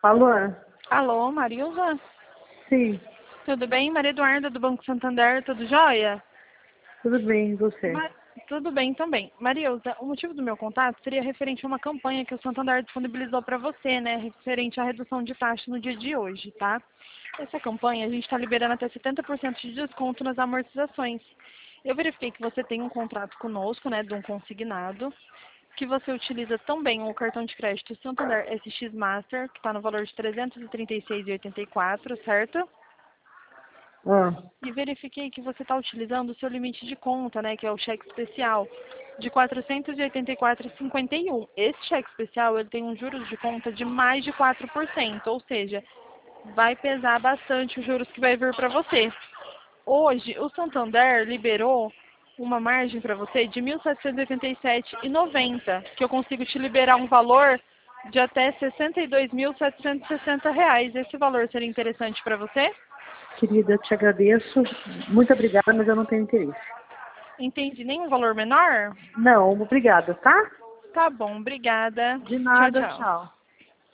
Alô? Alô, Marilva? Sim, Tudo bem? Maria Eduarda, do Banco Santander, tudo jóia? tudo bem, e você? Tudo bem também. Marilva, o motivo do meu contato seria referente a uma campanha que o Santander disponibilizou para você, né? Referente à redução de taxa no dia de hoje, tá? Essa campanha, a gente está liberando até 70% de desconto nas amortizações. Eu verifiquei que você tem um contrato conosco, né, de um consignado, que você utiliza também o cartão de crédito Santander SX Master, que está no valor de R$ 336,84, certo? Ah, E verifiquei que você está utilizando o seu limite de conta, né, que é o cheque especial, de R$ 484,51. Esse cheque especial ele tem um juros de conta de mais de 4%, ou seja, vai pesar bastante os juros que vai vir para você. Hoje, o Santander liberou uma margem para você de R$ 1.787,90, que eu consigo te liberar um valor de até R$ 62.760. Esse valor seria interessante para você? querida, te agradeço. Muito obrigada, mas eu não tenho interesse. Entendi. Nenhum valor menor? Não, obrigada, tá? Tá bom, obrigada. De Tchau, nada, tchau. tchau.